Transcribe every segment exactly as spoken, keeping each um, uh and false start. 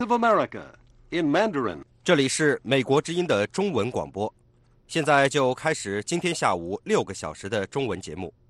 of America in Mandarin. 这里是美国之音的中文广播，现在就开始今天下午六个小时的中文节目。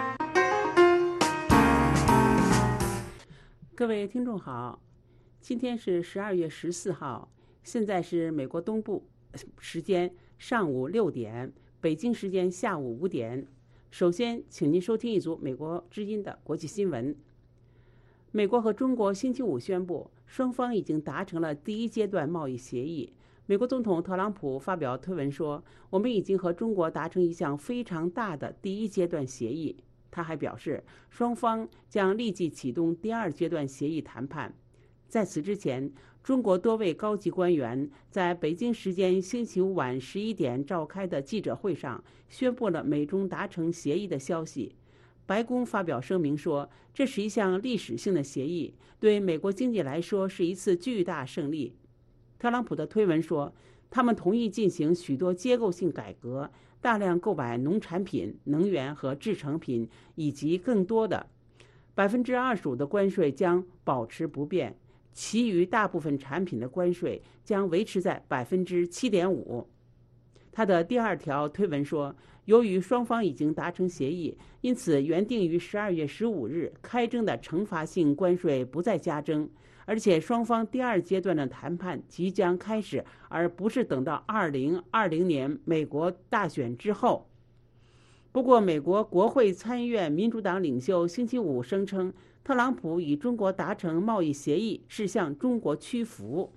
各位听众好，今天是十二月十四号，现在是美国东部时间上午六点，北京时间下午五点。首先，请您收听一组美国之音的国际新闻。美国和中国星期五宣布，双方已经达成了第一阶段贸易协议。美国总统特朗普发表推文说：“我们已经和中国达成一项非常大的第一阶段协议。”他还表示，双方将立即启动第二阶段协议谈判。在此之前，中国多位高级官员在北京时间星期五晚十一点召开的记者会上宣布了美中达成协议的消息。白宫发表声明说，这是一项历史性的协议，对美国经济来说是一次巨大胜利。特朗普的推文说，他们同意进行许多结构性改革，大量购买农产品、能源和制成品，以及更多的百分之二十五的关税将保持不变，其余大部分产品的关税将维持在百分之七点五。他的第二条推文说，由于双方已经达成协议，因此原定于十二月十五日开征的惩罚性关税不再加征，而且双方第二阶段的谈判即将开始，而不是等到二零二零年美国大选之后。不过，美国国会参议院民主党领袖星期五声称，特朗普与中国达成贸易协议是向中国屈服。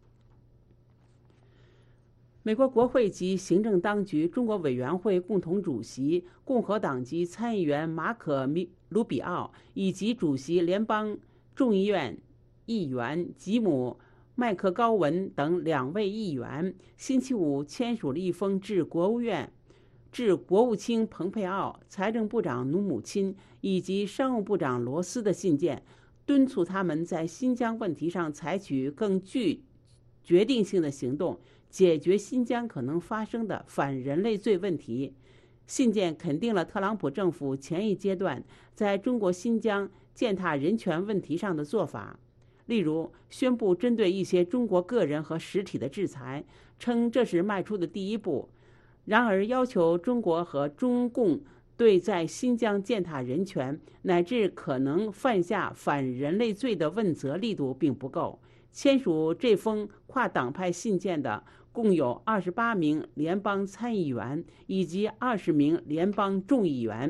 美国国会及行政当局中国委员会共同主席共和党籍参议员马可·卢比奥以及主席联邦众议院议员吉姆·麦克高文等两位议员星期五签署了一封致国务院、致国务卿蓬佩奥、财政部长努姆钦以及商务部长罗斯的信件，敦促他们在新疆问题上采取更具决定性的行动，解决新疆可能发生的反人类罪问题。信件肯定了特朗普政府前一阶段在中国新疆践踏人权问题上的做法，例如宣布针对一些中国个人和实体的制裁，称这是迈出的第一步。然而，要求中国和中共对在新疆践踏人权乃至可能犯下反人类罪的问责力度并不够。签署这封跨党派信件的共有二十八名联邦参议员以及二十名联邦众议员。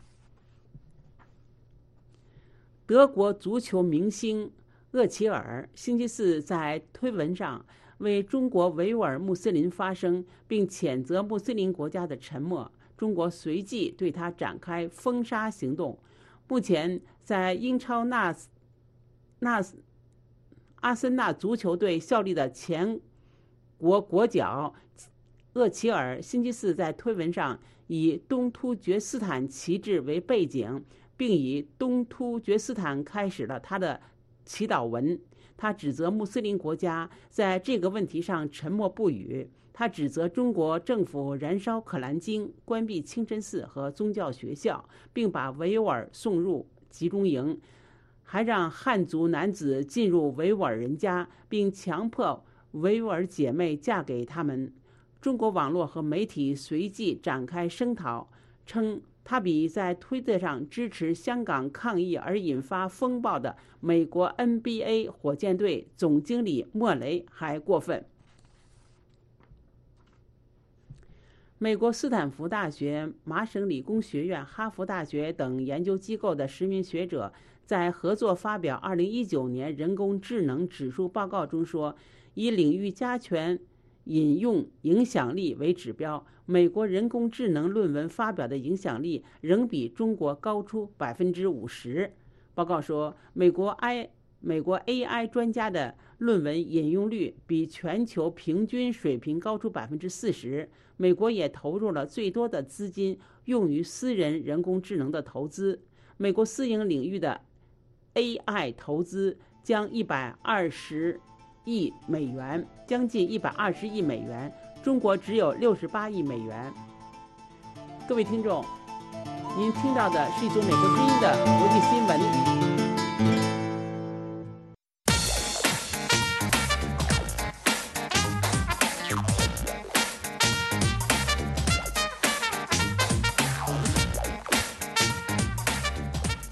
德国足球明星厄齐尔星期四在推文上为中国维吾尔穆斯林发声，并谴责穆斯林国家的沉默。中国随即对他展开封杀行动。目前，在英超纳斯纳斯阿森纳足球队效力的前国国脚厄齐尔星期四在推文上以东突厥斯坦旗帜为背景，并以东突厥斯坦开始了他的祈祷文。他指责穆斯林国家在这个问题上沉默不语。他指责中国政府燃烧可兰经、关闭清真寺和宗教学校，并把维吾尔送入集中营，还让汉族男子进入维吾尔人家，并强迫维吾尔姐妹嫁给他们。中国网络和媒体随即展开声讨，称他比在推特上支持香港抗议而引发风暴的美国 N B A 火箭队总经理莫雷还过分。美国斯坦福大学、麻省理工学院、哈佛大学等研究机构的十名学者在合作发表二零一九年人工智能指数报告中说，以领域加权引用影响力为指标，美国人工智能论文发表的影响力仍比中国高出百分之五十。报告说，美国 I 美国 A I 专家的论文引用率比全球平均水平高出百分之四十。美国也投入了最多的资金用于私人人工智能的投资。美国私营领域的 A I 投资将一百二十亿美元，将近一百二十亿美元。中国只有六十八亿美元。各位听众，您听到的是一组美国之音的国际新闻。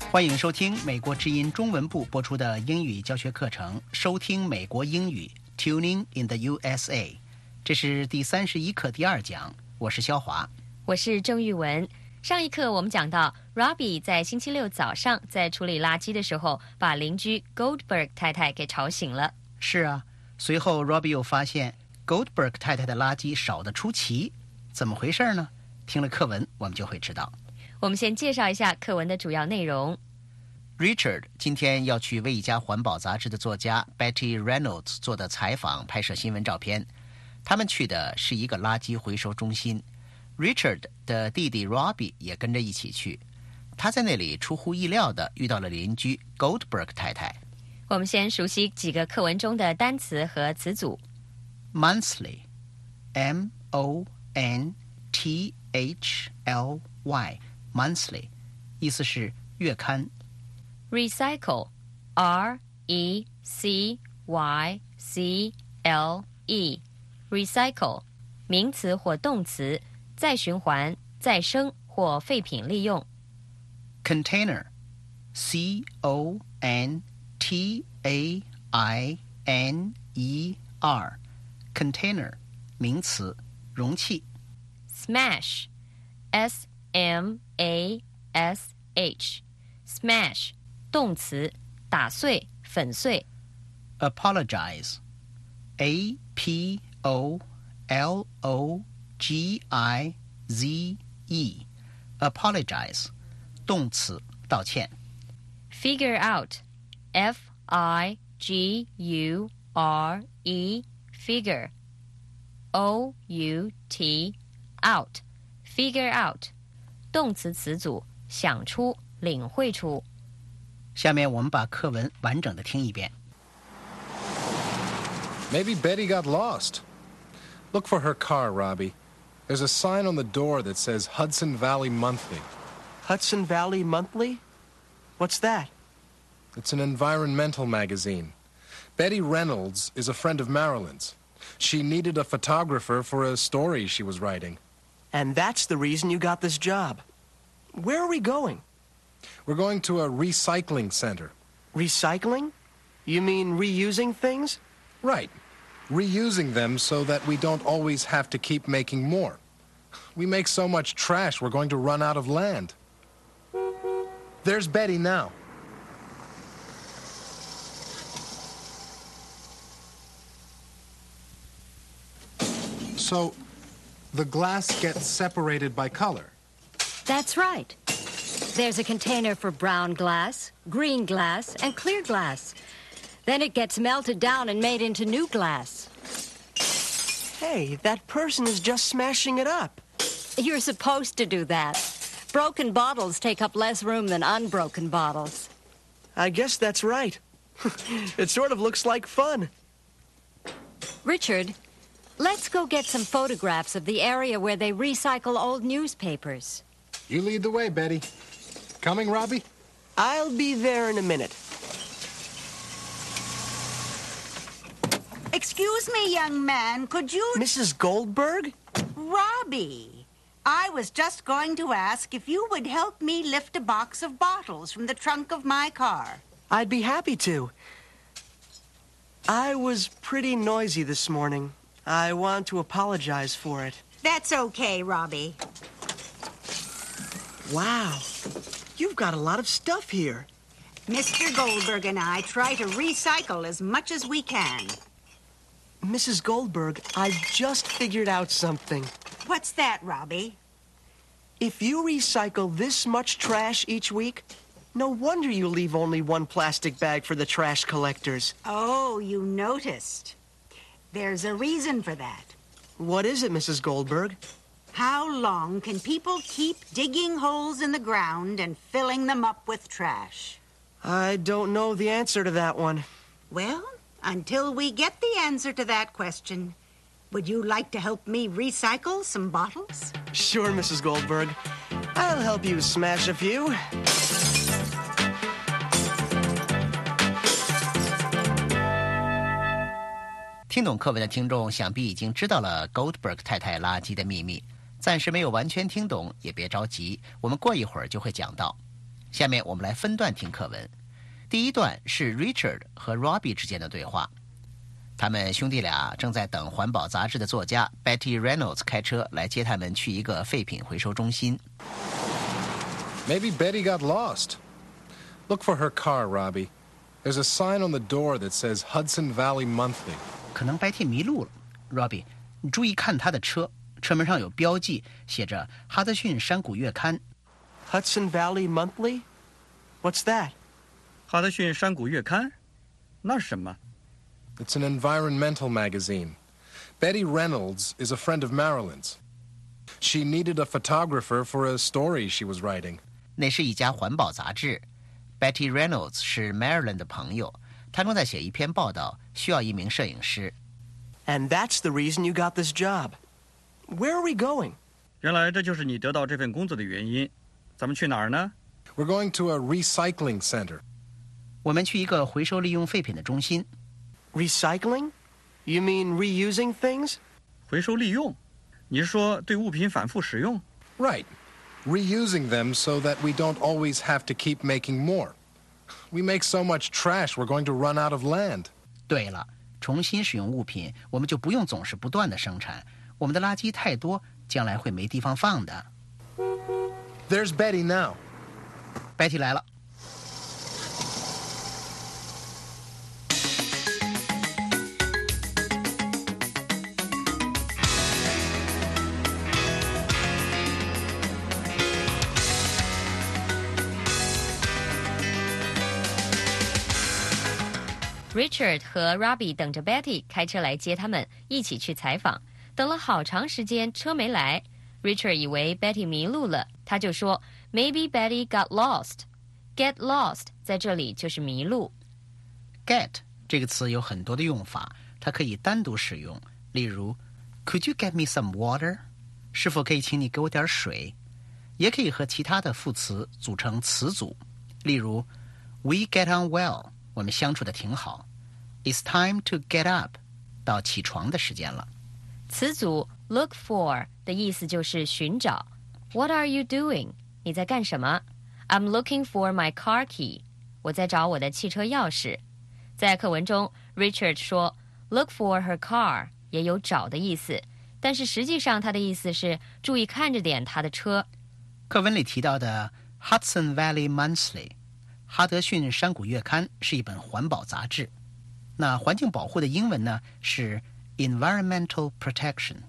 欢迎收听美国之音中文部播出的英语教学课程，收听美国英语 Tuning in the U S A。 这是第三十一课第二讲，我是肖华， 我是郑玉文。上一课我们讲到 Robbie 在星期六早上在处理垃圾的时候，把邻居 Goldberg 太太给吵醒了。 是啊，随后 Robbie 又发现 Goldberg 太太的垃圾少得出奇，怎么回事呢？听了课文我们就会知道。 我们先介绍一下课文的主要内容。 Richard 今天要去为一家环保杂志的作家 Betty Reynolds 做的采访拍摄新闻照片。他们去的是一个垃圾回收中心， Richard 的弟弟 Robbie 也跟着一起去。他在那里出乎意料地遇到了邻居 Goldberg 太太。 我们先熟悉几个课文中的单词和词组。 Monthly M O N T H L Y Monthly 意思是月刊。 Recycle R E C Y C L E Recycle 名词或动词，再循环、再生或废品利用。 Container C O N T A I N E R Container 名词，容器。 Smash S M A S H Smash 动词，打碎、粉碎。 Apologize A P O L O G I Z E Apologize 动词，道歉。 Figure out F I G U R E Figure O U T Out Figure out 动词词组，想出、领会出。 下面我们把课文完整的听一遍。 Maybe Betty got lost. Look for her car, Robbie. There's a sign on the door that says Hudson Valley Monthly. Hudson Valley Monthly? What's that? It's an environmental magazine. Betty Reynolds is a friend of Marilyn's. She needed a photographer for a story she was writing. And that's the reason you got this job. Where are we going? We're going to a recycling center. Recycling? You mean reusing things? Right. Reusing them so that we don't always have to keep making more. We make so much trash, we're going to run out of land. There's Betty now. So, the glass gets separated by color. That's right. There's a container for brown glass, green glass, and clear glass. Then it gets melted down and made into new glass. Hey, that person is just smashing it up. You're supposed to do that. Broken bottles take up less room than unbroken bottles. I guess that's right. It sort of looks like fun. Richard, let's go get some photographs of the area where they recycle old newspapers. You lead the way, Betty. Coming, Robbie? I'll be there in a minute. Excuse me, young man, could you... Missus Goldberg? Robbie, I was just going to ask if you would help me lift a box of bottles from the trunk of my car. I'd be happy to. I was pretty noisy this morning. I want to apologize for it. That's okay, Robbie. Wow. You've got a lot of stuff here. Mister Goldberg and I try to recycle as much as we can. Missus Goldberg, I've just figured out something. What's that, Robbie? If you recycle this much trash each week, no wonder you leave only one plastic bag for the trash collectors. Oh, you noticed. There's a reason for that. What is it, Missus Goldberg? How long can people keep digging holes in the ground and filling them up with trash? I don't know the answer to that one. Well, until we get the answer to that question, would you like to help me recycle some bottles? Sure, Missus Goldberg. I'll help you smash a few. 听懂课文的听众想必已经知道了 Goldberg 太太垃圾的秘密，暂时没有完全听懂也别着急，我们过一会儿就会讲到。 下面我们来分段听课文。第一段是 Richard 和 Robbie 之间的对话。他们兄弟俩正在等环保杂志的作家 Betty Reynolds 开车来接他们去一个废品回收中心。 Maybe Betty got lost. Look for her car, Robbie. There's a sign on the door that says Hudson Valley Monthly. 可能 Betty 迷路了。Robbie， 你注意看他的车，车门上有标记，写着哈德逊山谷月刊。 Hudson Valley Monthly? What's that? 哈德逊山谷月刊？那是什么？ It's an environmental magazine. Betty Reynolds is a friend of Marilyn's. She needed a photographer for a story she was writing. 那是一家环保杂志。Betty Reynolds 是 Marilyn 的朋友，她正在写一篇报道，需要一名摄影师。 And that's the reason you got this job. Where are we going? 原来这就是你得到这份工作的原因。咱们去哪儿呢？ We're going to a recycling center. 我们去一个回收利用废品的中心。 Recycling? You mean reusing things? 回收利用？你是说对物品反复使用？ Right. Reusing them so that we don't always have to keep making more. We make so much trash, we're going to run out of land. 对了，重新使用物品，我们就不用总是不断的生产。我们的垃圾太多，将来会没地方放的。 There's Betty now. Betty 来了。 Richard 和 Robbie 等着 Betty 开车来接他们，一起去采访。等了好长时间，车没来。Richard 以为 Betty 迷路了，他就说 Maybe Betty got lost. Get lost 在这里就是迷路。 Get 这个词有很多的用法，它可以单独使用，例如 Could you get me some water? 是否可以请你给我点水？也可以和其他的副词组成词组，例如 We get on well， 我们相处的挺好。It's time to get up， 到起床的时间了。 词组 look for 的意思就是寻找。What are you doing？ 你在干什么？ I'm looking for my car key。 我在找我的汽车钥匙。在课文中 Richard 说 look for her car 也有找的意思，但是实际上他的意思是注意看着点他的车。 课文里提到的 Hudson Valley Monthly 哈德逊山谷月刊是一本环保杂志。那环境保护的英文呢是 Environmental Protection。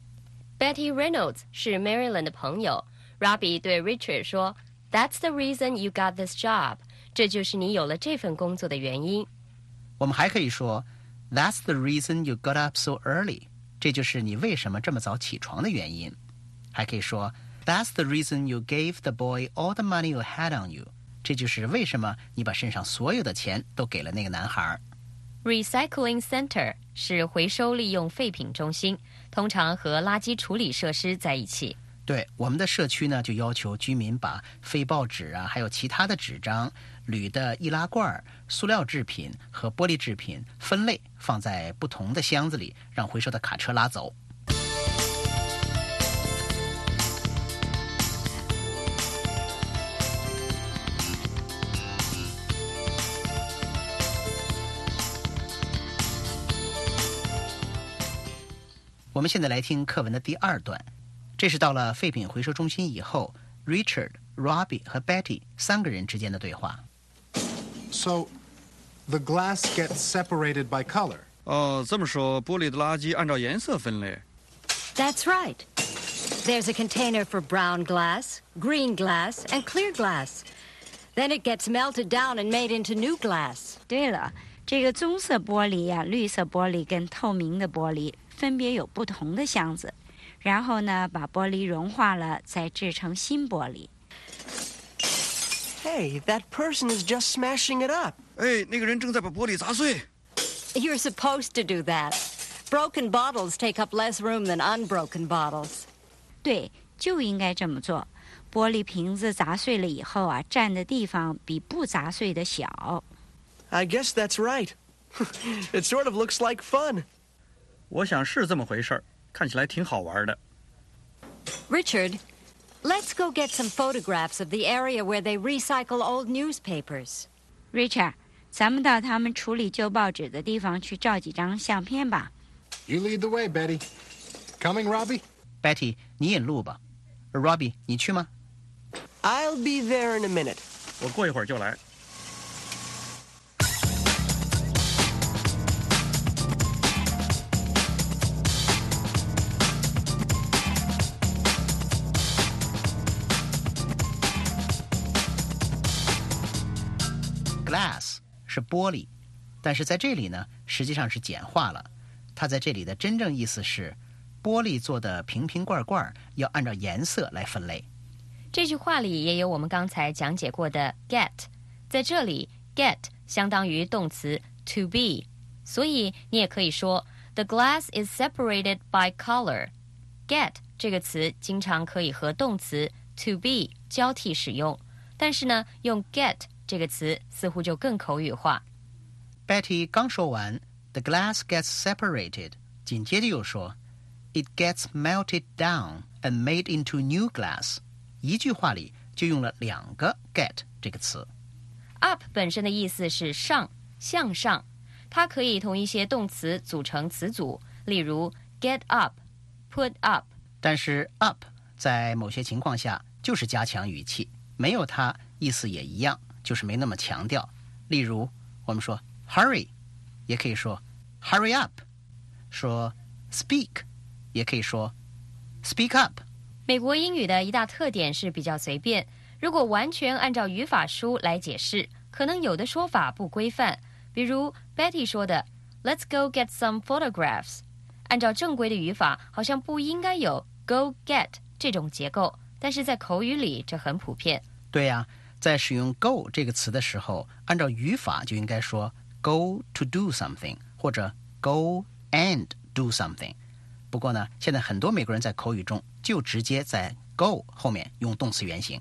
Betty Reynolds 是 Marilyn 的朋友。 Robbie 对 Richard 说 That's the reason you got this job， 这就是你有了这份工作的原因。 我们还可以说 That's the reason you got up so early， 这就是你为什么这么早起床的原因。还可以说 That's the reason you gave the boy all the money you had on you， 这就是为什么你把身上所有的钱都给了那个男孩。 Recycling Center 是回收利用废品中心，通常和垃圾处理设施在一起。 对，我们的社区呢就要求居民把废报纸啊，还有其他的纸张、铝的易拉罐、塑料制品和玻璃制品分类放在不同的箱子里，让回收的卡车拉走。我们现在来听课文的第二段，这是到了废品回收中心以后 Richard、Robbie 和 Betty 三个人之间的对话。 So, the glass gets separated by color. 哦，这么说，玻璃的垃圾按照颜色分类。 That's right. There's a container for brown glass, green glass, and clear glass. Then it gets melted down and made into new glass. 对了，这个棕色玻璃呀、绿色玻璃跟透明的玻璃分别有不同的箱子，然后呢，把玻璃融化了，再制成新玻璃。 Hey, that person is just smashing it up. 哎，那个人正在把玻璃砸碎。 You're supposed to do that. Broken bottles take up less room than unbroken bottles. 对，就应该这么做。玻璃瓶子砸碎了以后啊，占的地方比不砸碎的小。 I guess that's right. It sort of looks like fun. 我想是这么回事儿，看起来挺好玩的。 Richard, Let's go get some photographs of the area where they recycle old newspapers. Richard， 咱们到他们处理旧报纸的地方去照几张相片吧。 You lead the way, Betty. Coming, Robbie? Betty， 你引路吧。Robbie， 你去吗？ I'll be there in a minute. 我过一会儿就来。 Glass 是玻璃，但是在这里呢，实际上是简化了。它在这里的真正意思是，玻璃做的瓶瓶罐罐要按照颜色来分类。 这句话里也有我们刚才讲解过的 get， 在这里 get 相当于动词 to be， 所以你也可以说 The glass is separated by color。get 这个词经常可以和动词 to be 交替使用，但是呢，用 get这个词似乎就更口语化。 Betty 刚说完 The glass gets separated， 紧接着又说 It gets melted down and made into new glass。 一句话里就用了两个 get 这个词。 up 本身的意思是上，向上，它可以同一些动词组成词组，例如 get up put up。 但是 up 在某些情况下就是加强语气，没有它意思也一样，就是没那么强调。例如我们说 hurry 也可以说 hurry up， 说 speak 也可以说 speak up。 美国英语的一大特点是比较随便，如果完全按照语法书来解释，可能有的说法不规范，比如 Betty 说的 Let's go get some photographs， 按照正规的语法好像不应该有 go get 这种结构，但是在口语里这很普遍。 对呀、啊，在使用 go 这个词的时候，按照语法就应该说 go to do something 或者 go and do something。 不过呢，现在很多美国人在口语中就直接在 go 后面用动词原形。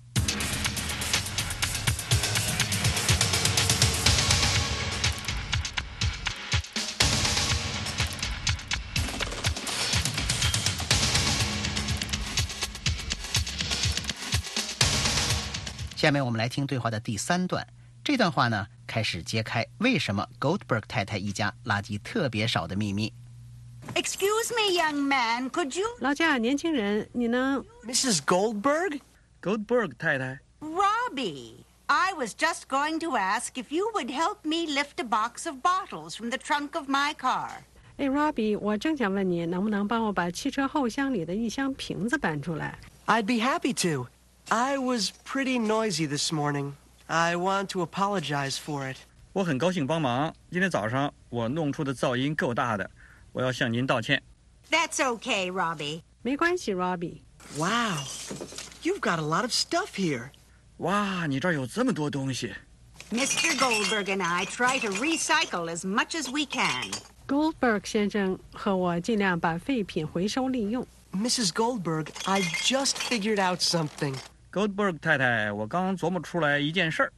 下面我们来听对话的第三段。这段话呢，开始揭开为什么 Goldberg 太太一家垃圾特别少的秘密。 Excuse me, young man, could you... 劳驾，年轻人，你能 Missus Goldberg? Goldberg 太太， Robbie, I was just going to ask if you would help me lift a box of bottles from the trunk of my car. 哎 ，Robbie， 我正想问你，能不能帮我把汽车后厢里的一箱瓶子搬出来？ I'd be happy to. I was pretty noisy this morning. I want to apologize for it. 我很高兴帮忙。今天早上我弄出的噪音够大的，我要向您道歉。 That's okay, Robbie. 没关系 ，Robbie。 Wow, you've got a lot of stuff here. 哇，你这儿有这么多东西。 Mister Goldberg and I try to recycle as much as we can. Goldberg 先生和我尽量把废品回收利用。 Missus Goldberg, I just figured out something. Goldberg 太太，我刚琢磨出来一件事儿。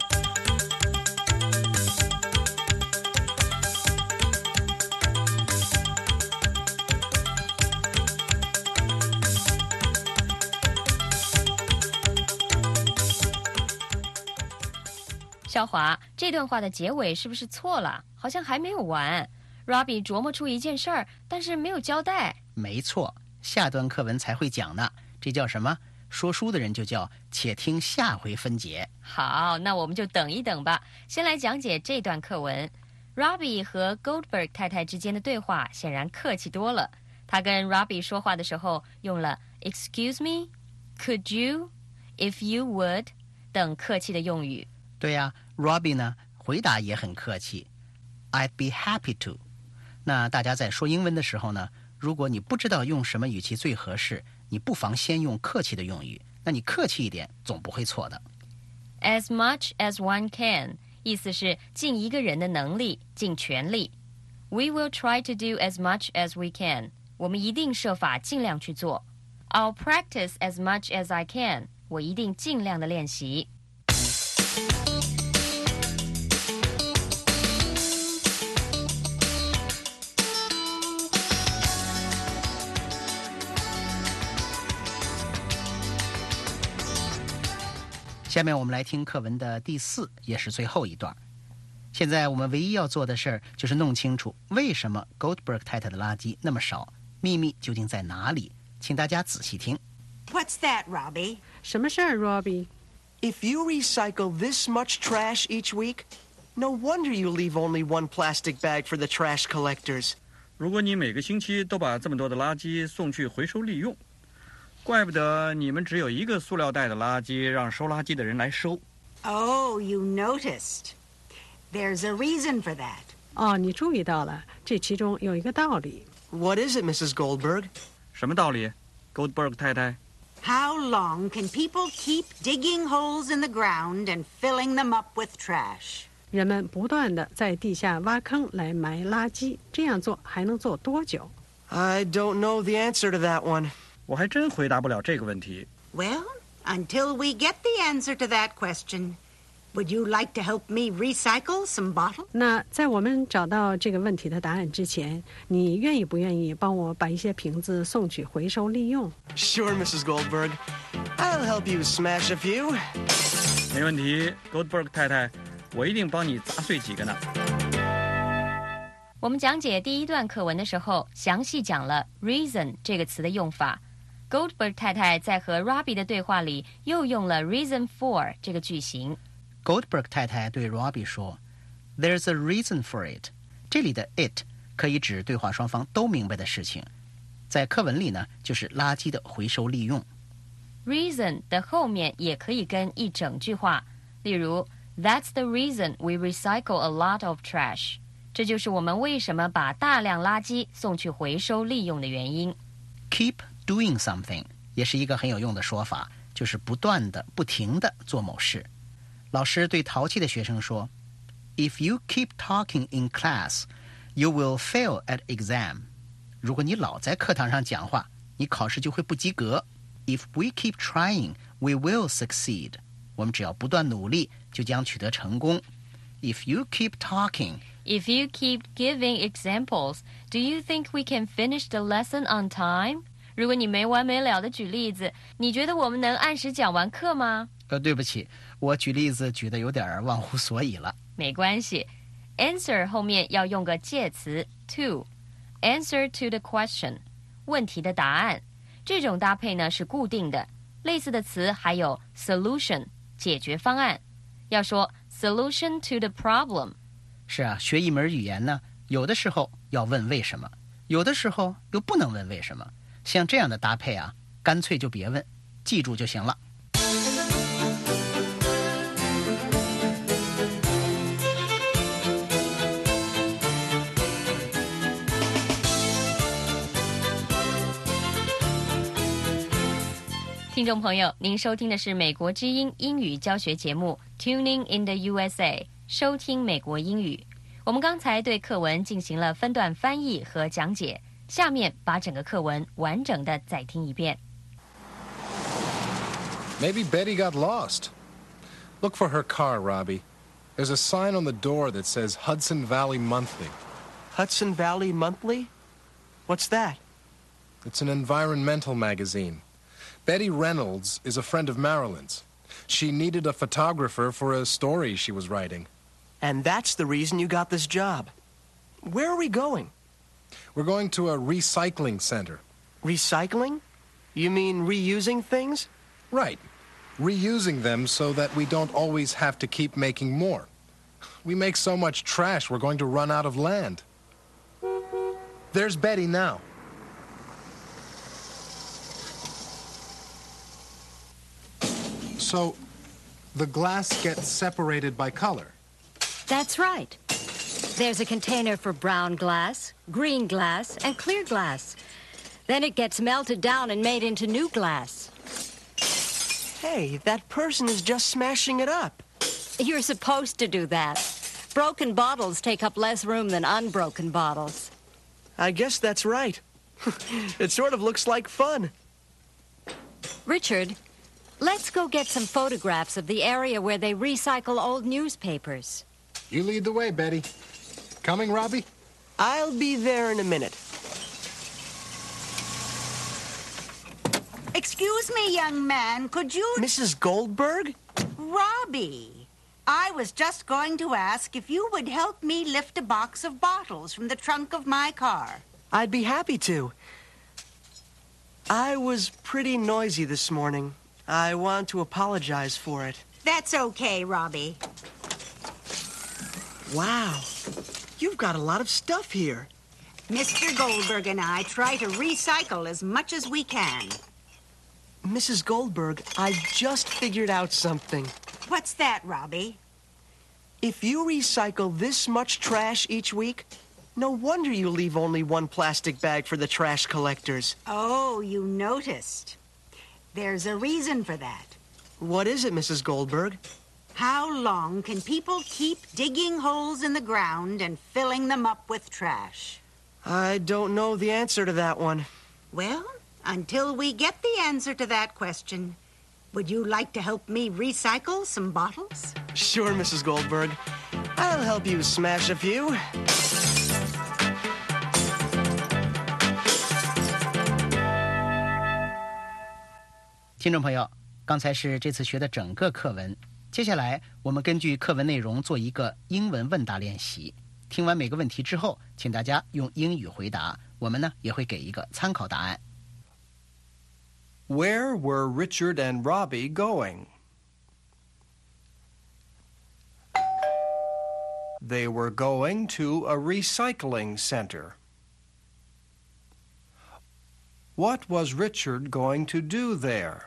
小华，这段话的结尾是不是错了？好像还没有完。Robbie 琢磨出一件事儿，但是没有交代。 没错，下段课文才会讲呢。这叫什么？说书的人就叫且听下回分解。 好，那我们就等一等吧。先来讲解这段课文。Robbie 和 Goldberg 太太之间的对话显然客气多了。他跟 Robbie 说话的时候用了 Excuse me, Could you, If you would 等客气的用语。 对呀、啊、，Robbie 呢回答也很客气 ，I'd be happy to。那大家在说英文的时候呢，如果你不知道用什么语气最合适，你不妨先用客气的用语。那你客气一点，总不会错的。 As much as one can， 意思是尽一个人的能力，尽全力。We will try to do as much as we can。我们一定设法尽量去做。I'll practice as much as I can。我一定尽量的练习。 下面我们来听课文的第四，也是最后一段。现在我们唯一要做的事儿就是弄清楚为什么 Goldberg 太太的垃圾那么少，秘密究竟在哪里？请大家仔细听。 What's that, Robbie? 什么事儿 ，Robbie？ If you recycle this much trash each week, no wonder you leave only one plastic bag for the trash collectors. 如果你每个星期都把这么多的垃圾送去回收利用，怪不得你们只有一个塑料袋的垃圾让收垃圾的人来收。 Oh, you noticed. There's a reason for that. 哦，你注意到了，这其中有一个道理。 What is it, Missus Goldberg? 什么道理 ，Goldberg 太太？ How long can people keep digging holes in the ground and filling them up with trash? 人们不断地在地下挖坑来埋垃圾，这样做还能做多久？ I don't know the answer to that one. 我还真回答不了这个问题。 Well, until we get the answer to that question, would you like to help me recycle some bottles? 那在我们找到这个问题的答案之前，你愿意不愿意帮我把一些瓶子送去回收利用？ Sure, Missus Goldberg. I'll help you smash a few. 没问题 ，Goldberg 太太，我一定帮你砸碎几个呢。 我们讲解第一段课文的时候，详细讲了 reason 这个词的用法。Goldberg 太太在和 Robbie 的对话里又用了 reason for 这个句型。 Goldberg 太太对 Robbie 说 "There's a reason for it." 这里的 it 可以指对话双方都明白的事情，在课文里呢，就是垃圾的回收利用。 reason 的后面也可以跟一整句话，例如 That's the reason we recycle a lot of trash. 这就是我们为什么把大量垃圾送去回收利用的原因。 Keep doing something 也是一个很有用的说法，就是不断的、不停的做某事。老师对淘气的学生说 If you keep talking in class, you will fail at exam. 如果你老在课堂上讲话，你考试就会不及格。If we keep trying, we will succeed. 我们只要不断努力，就将取得成功。If you keep talking, If you keep giving examples, do you think we can finish the lesson on time? 如果你没完没了的举例子，你觉得我们能按时讲完课吗？ 呃，对不起，我举例子举得有点忘乎所以了。 没关系 ，answer 后面要用个介词 to， answer to the question， 问题的答案。这种搭配呢是固定的。类似的词还有 solution， 解决方案。要说 solution to the problem。 是啊，学一门语言呢，有的时候要问为什么，有的时候又不能问为什么。像这样的搭配啊，干脆就别问，记住就行了。 听众朋友，您收听的是美国之音英语教学节目 Tuning in the U S A， 收听美国英语。我们刚才对课文进行了分段翻译和讲解，下面把整个课文完整的再听一遍。 Maybe Betty got lost. Look for her car, Robbie. There's a sign on the door that says Hudson Valley Monthly. Hudson Valley Monthly? What's that? It's an environmental magazine. Betty Reynolds is a friend of Marilyn's. She needed a photographer for a story she was writing. And that's the reason you got this job. Where are we going? We're going to a recycling center. Recycling? You mean reusing things? Right. Reusing them so that we don't always have to keep making more. We make so much trash, we're going to run out of land. There's Betty now. So, the glass gets separated by color. That's right. There's a container for brown glass, green glass, and clear glass. Then it gets melted down and made into new glass. Hey, that person is just smashing it up. You're supposed to do that. Broken bottles take up less room than unbroken bottles. I guess that's right. It sort of looks like fun. Richard, let's go get some photographs of the area where they recycle old newspapers. You lead the way, Betty. Coming, Robbie? I'll be there in a minute. Excuse me, young man, could you... Missus Goldberg? Robbie, I was just going to ask if you would help me lift a box of bottles from the trunk of my car. I'd be happy to. I was pretty noisy this morning. I want to apologize for it. That's okay, Robbie. Wow. You've got a lot of stuff here. Mister Goldberg and I try to recycle as much as we can. Missus Goldberg, I just figured out something. What's that, Robbie? If you recycle this much trash each week, no wonder you leave only one plastic bag for the trash collectors. Oh, you noticed. There's a reason for that. What is it, Missus Goldberg? How long can people keep digging holes in the ground and filling them up with trash? I don't know the answer to that one. Well, until we get the answer to that question, would you like to help me recycle some bottles? Sure, Missus Goldberg. I'll help you smash a few. 听众朋友，刚才是这次学的整个课文，接下来我们根据课文内容做一个英文问答练习。听完每个问题之后，请大家用英语回答，我们呢也会给一个参考答案。 Where were Richard and Robbie going? They were going to a recycling center. What was Richard going to do there?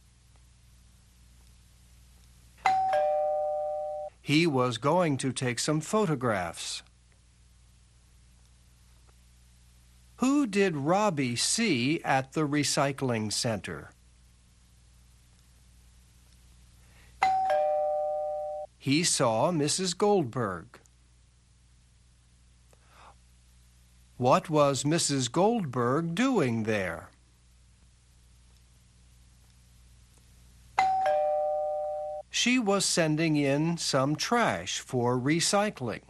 He was going to take some photographs. Who did Robbie see at the recycling center? He saw Missus Goldberg. What was Missus Goldberg doing there? She was sending in some trash for recycling.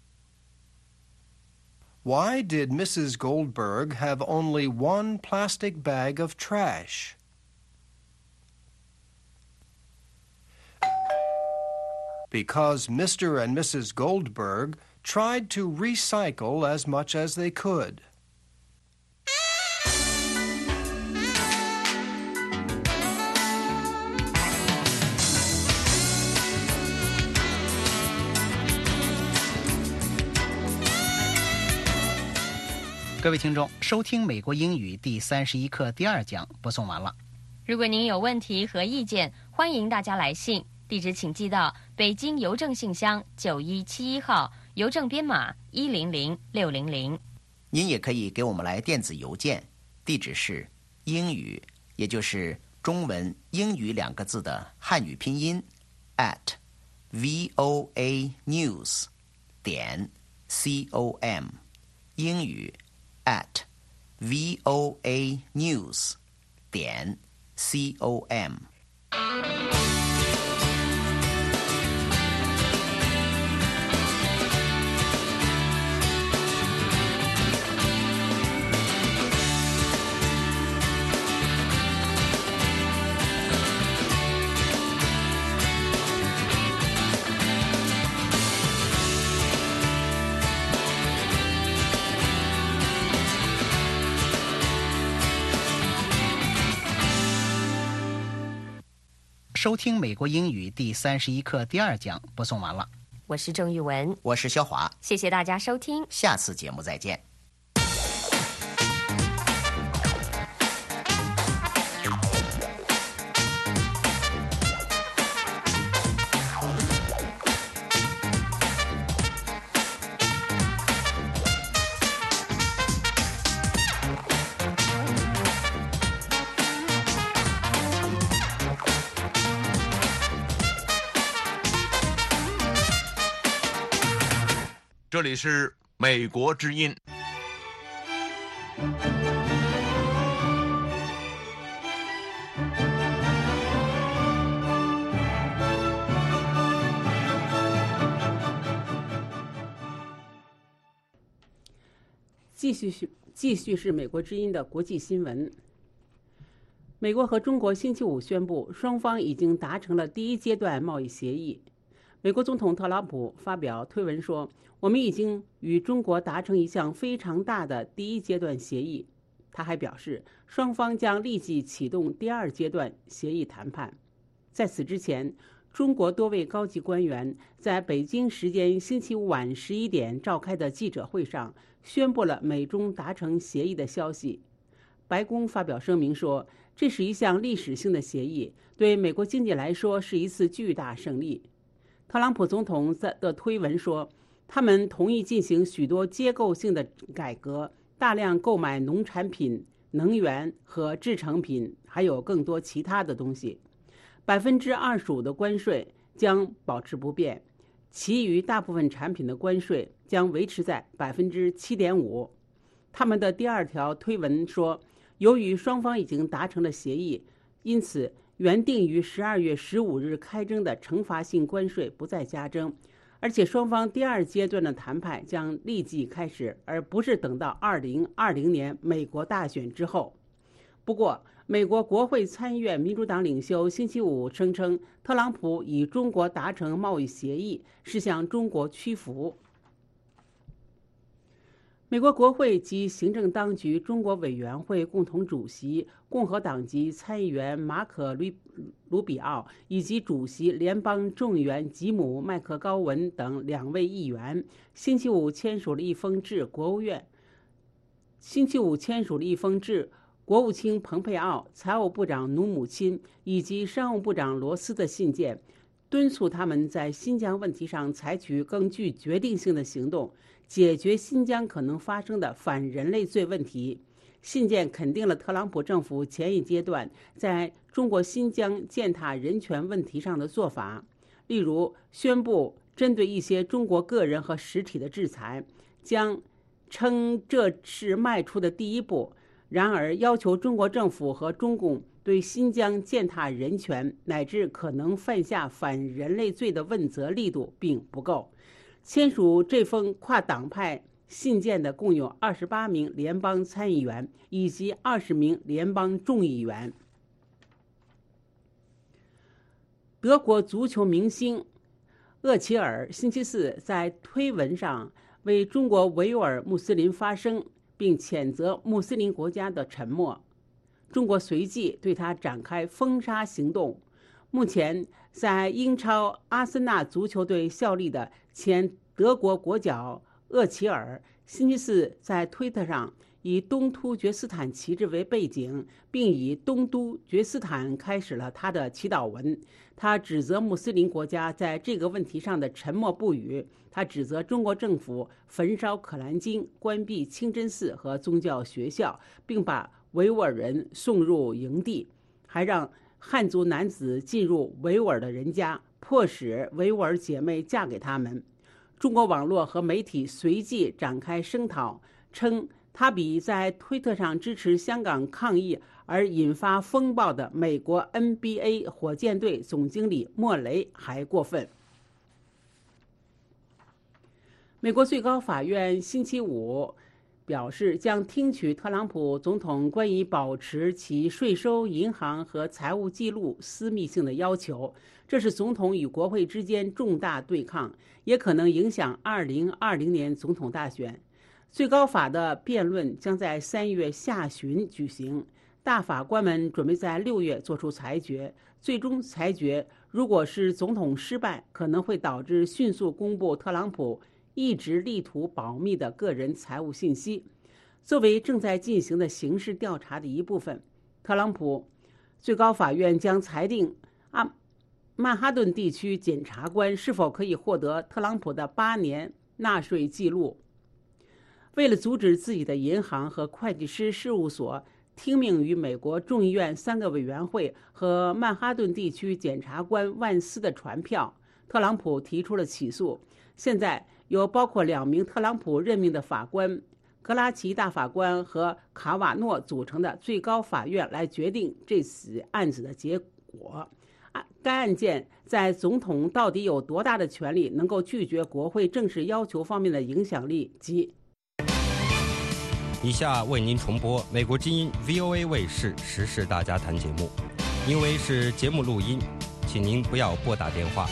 Why did Missus Goldberg have only one plastic bag of trash? Because Mister and Missus Goldberg tried to recycle as much as they could. 各位听众，收听美国英语第三十一课第二讲播送完了。 如果您有问题和意见，欢迎大家来信，地址请寄到北京邮政信箱九一七一号，邮政编码一零零六零零。 您也可以给我们来电子邮件，地址是英语，也就是中文英语两个字的汉语拼音 at voa news 点 com， 英语 at voa news 点 com。收听美国英语第三十一课第二讲播送完了。 我是郑玉文， 我是肖华， 谢谢大家收听， 下次节目再见。 这里是美国之音。 继续是继续是美国之音的国际新闻。 美国和中国星期五宣布，双方已经达成了第一阶段贸易协议。美国总统特朗普发表推文说：“我们已经与中国达成一项非常大的第一阶段协议。”他还表示，双方将立即启动第二阶段协议谈判。在此之前，中国多位高级官员在北京时间星期五晚十一点召开的记者会上宣布了美中达成协议的消息。白宫发表声明说，这是一项历史性的协议，对美国经济来说是一次巨大胜利。特朗普总统的推文说，他们同意进行许多结构性的改革，大量购买农产品、能源和制成品，还有更多其他的东西。百分之二十五的关税将保持不变，其余大部分产品的关税将维持在百分之七点五。他们的第二条推文说，由于双方已经达成了协议，因此原定于十二月十五日开征的惩罚性关税不再加征，而且双方第二阶段的谈判将立即开始，而不是等到二零二零年美国大选之后。不过，美国国会参议院民主党领袖星期五声称，特朗普与中国达成贸易协议是向中国屈服。美国国会及行政当局中国委员会共同主席共和党籍参议员马可·卢比奥以及主席联邦众议员吉姆·麦克高文等两位议员星期五签署了一封致国务院星期五签署了一封致国务卿蓬佩奥、财务部长努姆钦以及商务部长罗斯的信件，敦促他们在新疆问题上采取更具决定性的行动，解决新疆可能发生的反人类罪问题。信件肯定了特朗普政府前一阶段在中国新疆践踏人权问题上的做法，例如宣布针对一些中国个人和实体的制裁，将称这是迈出的第一步。然而，要求中国政府和中共对新疆践踏人权乃至可能犯下反人类罪的问责力度并不够。签署这封跨党派信件的共有二十八名联邦参议员以及二十名联邦众议员。德国足球明星厄齐尔星期四在推文上为中国维吾尔穆斯林发声，并谴责穆斯林国家的沉默。中国随即对他展开封杀行动。目前，在英超阿森纳足球队效力的前德国国脚厄齐尔星期四在推特上以东突厥斯坦旗帜为背景，并以东突厥斯坦开始了他的祈祷文。他指责穆斯林国家在这个问题上的沉默不语。他指责中国政府焚烧可兰经、关闭清真寺和宗教学校，并把维吾尔人送入营地，还让汉族男子进入维吾尔的人家，迫使维吾尔姐妹嫁给他们。中国网络和媒体随即展开声讨，称他比在推特上支持香港抗议而引发风暴的美国 N B A 火箭队总经理莫雷还过分。美国最高法院星期五表示，将听取特朗普总统关于保持其税收、银行和财务记录私密性的要求。这是总统与国会之间重大对抗，也可能影响二零二零年总统大选。最高法的辩论将在三月下旬举行，大法官们准备在六月做出裁决。最终裁决，如果是总统失败，可能会导致迅速公布特朗普一直力图保密的个人财务信息。作为正在进行的刑事调查的一部分，特朗普最高法院将裁定啊曼哈顿地区检察官是否可以获得特朗普的八年纳税记录。为了阻止自己的银行和会计师事务所听命于美国众议院三个委员会和曼哈顿地区检察官万斯的传票，特朗普提出了起诉。现在由包括两名特朗普任命的法官格拉奇大法官和卡瓦诺组成的最高法院来决定这次案子的结果。该案件在总统到底有多大的权力能够拒绝国会正式要求方面的影响力及以下为您重播美国之音 V O A 卫视时事大家谈节目，因为是节目录音，请您不要拨打电话。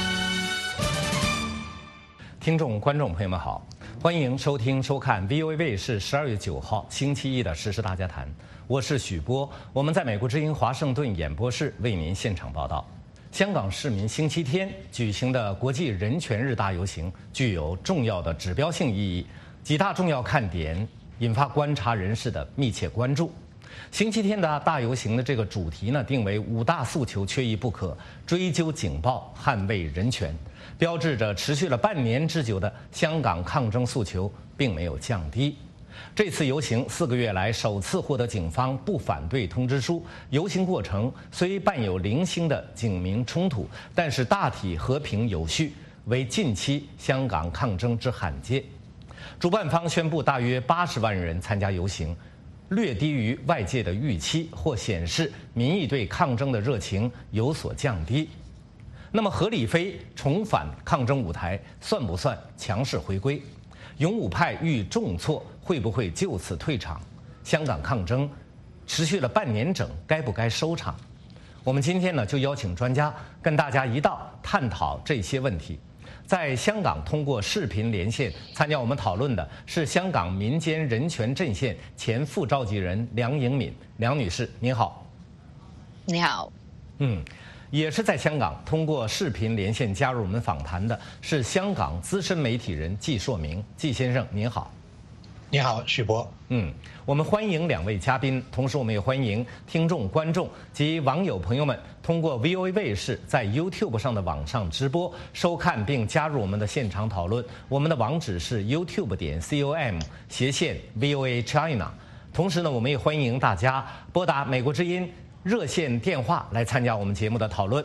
听众、观众朋友们好，欢迎收听、收看 V O A 卫视十二月九号星期一的时事大家谈，我是许波，我们在美国之音华盛顿演播室为您现场报道。香港市民星期天举行的国际人权日大游行具有重要的指标性意义，几大重要看点引发观察人士的密切关注。星期天的大游行的这个主题呢，定为五大诉求缺一不可，追究警暴，捍卫人权，标志着持续了半年之久的香港抗争诉求并没有降低。这次游行四个月来首次获得警方不反对通知书，游行过程虽伴有零星的警民冲突，但是大体和平有序，为近期香港抗争之罕见。主办方宣布大约八十万人参加游行，略低于外界的预期，或显示民意对抗争的热情有所降低。那么何理非重返抗争舞台，算不算强势回归？勇武派遇重挫，会不会就此退场？香港抗争持续了半年整，该不该收场？我们今天呢，就邀请专家跟大家一道探讨这些问题。在香港通过视频连线参加我们讨论的是香港民间人权阵线前副召集人梁颖敏，梁女士您好。 你好。 嗯，也是在香港通过视频连线加入我们访谈的是香港资深媒体人季硕明，季先生您好。 你好，许波。 嗯，我们欢迎两位嘉宾，同时我们也欢迎听众、观众及网友朋友们通过 V O A 卫视在 YouTube 上的网上直播收看并加入我们的现场讨论。我们的网址是 YouTube 点 com 斜线 V O A China。同时呢，我们也欢迎大家拨打美国之音热线电话来参加我们节目的讨论。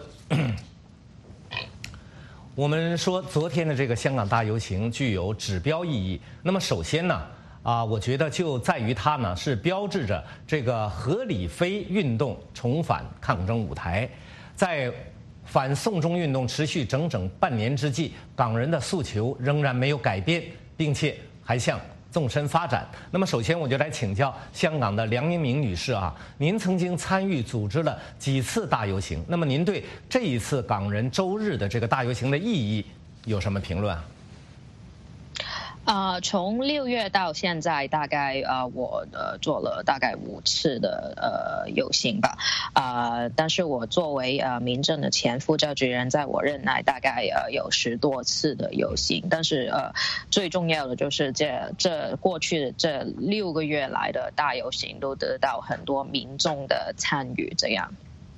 我们说昨天的这个香港大游行具有指标意义，那么首先呢。啊，我觉得就在于它呢是标志着这个何理非运动重返抗争舞台，在反送中运动持续整整半年之际，港人的诉求仍然没有改变，并且还向纵深发展。那么首先我就来请教香港的梁颖敏女士啊，您曾经参与组织了几次大游行，那么您对这一次港人周日的这个大游行的意义有什么评论啊？ 呃，从六月到现在，大概呃我呃做了大概五次的呃游行吧，呃，但是我作为呃民政的前副召集人，在我任内大概呃有十多次的游行，但是呃最重要的就是这这过去的这六个月来的大游行都得到很多民众的参与，这样。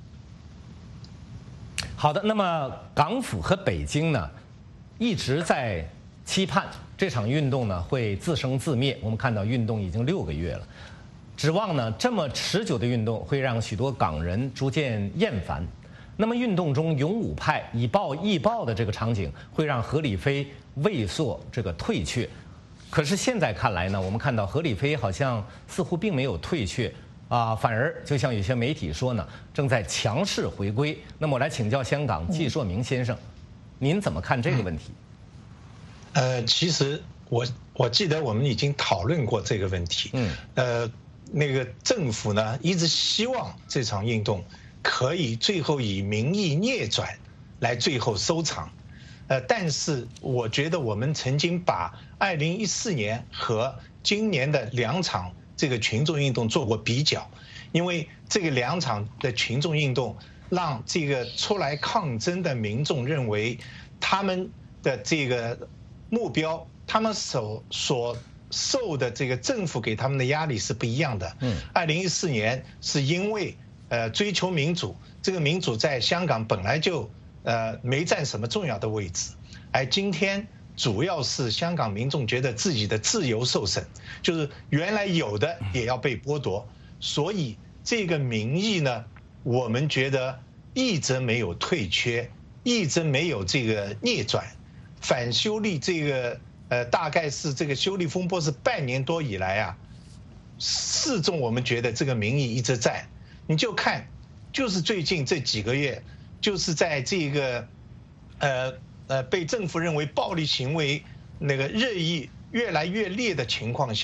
好的，那么港府和北京呢，一直在期盼这场运动呢会自生自灭。我们看到运动已经六个月了，指望呢这么持久的运动会让许多港人逐渐厌烦。那么运动中勇武派以暴易暴的这个场景会让何理非畏缩这个退却。可是现在看来呢，我们看到何理非好像似乎并没有退却啊，反而就像有些媒体说呢，正在强势回归。那么我来请教香港季硕明先生，您怎么看这个问题？ 呃，其实我我记得我们已经讨论过这个问题。嗯，呃，那个政府呢一直希望这场运动可以最后以民意逆转来最后收场。呃，但是我觉得我们曾经把二零一四年和今年的两场这个群众运动做过比较，因为这个两场的群众运动让这个出来抗争的民众认为他们的这个目标，他们所所受的这个政府给他们的压力是不一样的。嗯，二零一四年是因为呃追求民主，这个民主在香港本来就呃没占什么重要的位置，而今天主要是香港民众觉得自己的自由受损，就是原来有的也要被剥夺，所以这个民意呢，我们觉得一直没有退却，一直没有这个逆转。反修例这个呃，大概是这个修例风波是半年多以来啊，始终我们觉得这个民意一直在。你就看，就是最近这几个月，就是在这个呃呃被政府认为暴力行为那个日益越来越烈的情况下，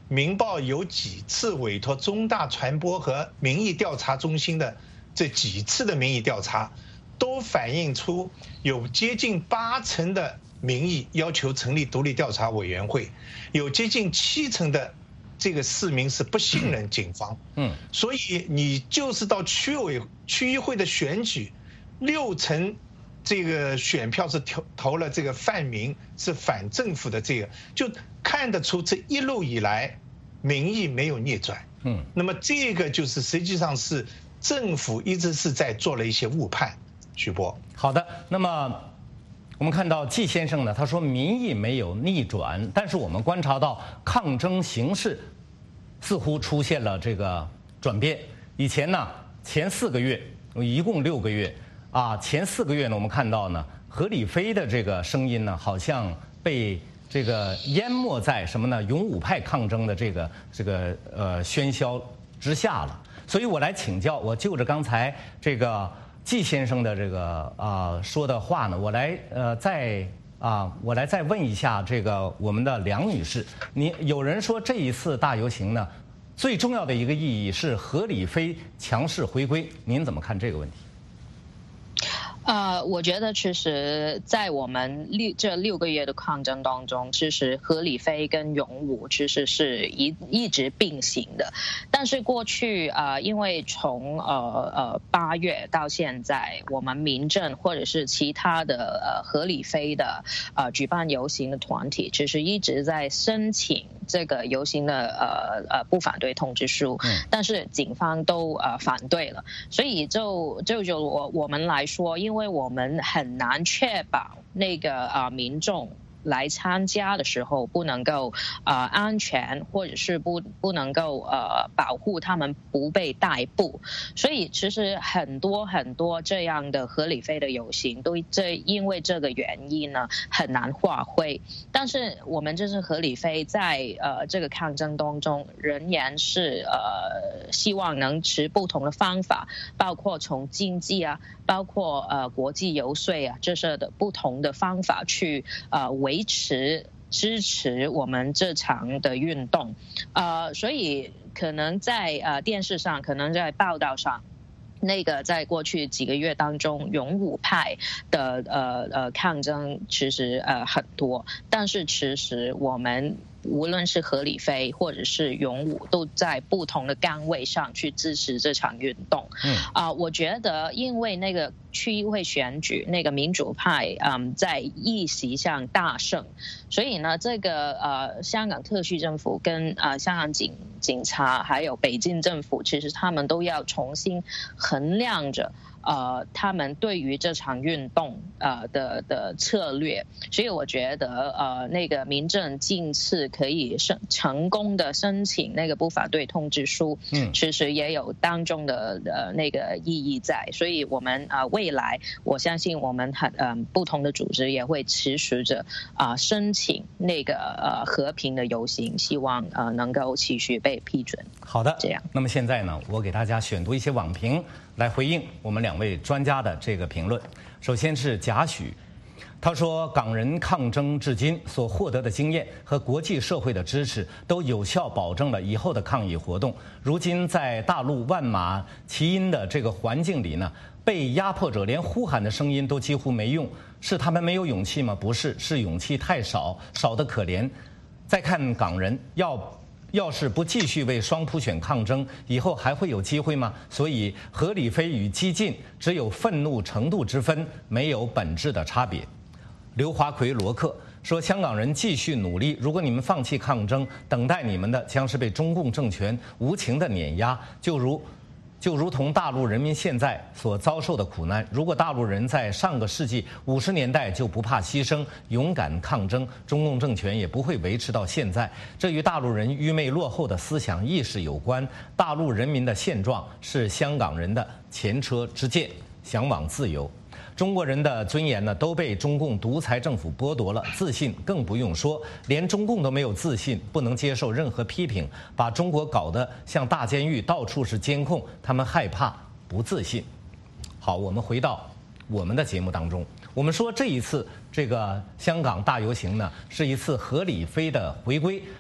明报有几次委托中大传播和民意调查中心的这几次的民意调查，都反映出有接近八成的民意要求成立独立调查委员会，有接近七成的这个市民是不信任警方。嗯，所以你就是到区委、区议会的选举，六成这个选票是投投了这个泛民，是反政府的，这个就看得出这一路以来民意没有逆转。嗯，那么这个就是实际上是政府一直是在做了一些误判。徐波， 好的，那么我们看到季先生呢，他说民意没有逆转，但是我们观察到抗争形势似乎出现了这个转变。以前呢，前四个月，一共六个月啊，前四个月呢，我们看到呢，何李飞的这个声音呢，好像被这个淹没在什么呢？勇武派抗争的这个这个呃喧嚣之下了。所以我来请教，我就着刚才这个季先生的这个啊、呃、说的话呢，我来呃再啊、呃、我来再问一下这个我们的梁女士，你有人说这一次大游行呢，最重要的一个意义是何李飞强势回归，您怎么看这个问题？ 呃，我觉得其实，在我们六这六个月的抗争当中，其实何李飞跟勇武其实是一一直并行的。但是过去呃，因为从呃呃八月到现在，我们民政或者是其他的呃何李飞的呃举办游行的团体，其实一直在申请这个游行的呃呃不反对通知书，但是警方都呃反对了，所以就就就我我们来说，因为因为我们很难确保那个啊民众来参加的时候不能够呃安全，或者是不不能够呃保护他们不被逮捕，所以其实很多很多这样的何李飞的游行都这因为这个原因呢很难发挥。但是我们这次何李飞在呃这个抗争当中仍然是呃希望能持不同的方法，包括从经济啊，包括呃国际游说啊，这些的不同的方法去呃维持支持我们这场的运动，呃，所以可能在呃电视上，可能在报道上，那个在过去几个月当中，勇武派的呃呃抗争其实呃很多，但是其实我们无论是何李飞或者是勇武，都在不同的岗位上去支持这场运动。嗯啊、呃，我觉得因为那个区议会选举，那个民主派嗯在议席上大胜，所以呢，这个呃香港特区政府跟呃香港警警察还有北京政府，其实他们都要重新衡量着呃他们对于这场运动呃的的策略，所以我觉得呃那个民政近次可以申成功的申请那个不反对通知书，嗯，其实也有当中的呃那个意义在，所以我们啊、呃、未来我相信我们很嗯、呃、不同的组织也会持续着啊、呃、申请那个呃和平的游行，希望呃能够继续被批准。 好的， 这样。 那么现在呢，我给大家选读一些网评来回应我们两位专家的这个评论。首先是贾许，他说港人抗争至今所获得的经验和国际社会的支持，都有效保证了以后的抗议活动。如今在大陆万马齐喑的这个环境里呢，被压迫者连呼喊的声音都几乎没用，是他们没有勇气吗？不是，是勇气太少，少得可怜。再看港人，要要是不继续为双普选抗争，以后还会有机会吗？所以何李飞与激进只有愤怒程度之分，没有本质的差别。刘华奎罗克说，香港人继续努力，如果你们放弃抗争，等待你们的将是被中共政权无情的碾压，就如就如同大陆人民现在所遭受的苦难。如果大陆人在上个世纪五十年代就不怕牺牲，勇敢抗争，中共政权也不会维持到现在。这与大陆人愚昧落后的思想意识有关。大陆人民的现状是香港人的前车之鉴，向往自由。中国人的尊严呢，都被中共独裁政府剥夺了，自信更不用说，连中共都没有自信，不能接受任何批评，把中国搞得像大监狱，到处是监控，他们害怕，不自信。好，我们回到我们的节目当中，我们说这一次这个香港大游行呢，是一次何李飞的回归。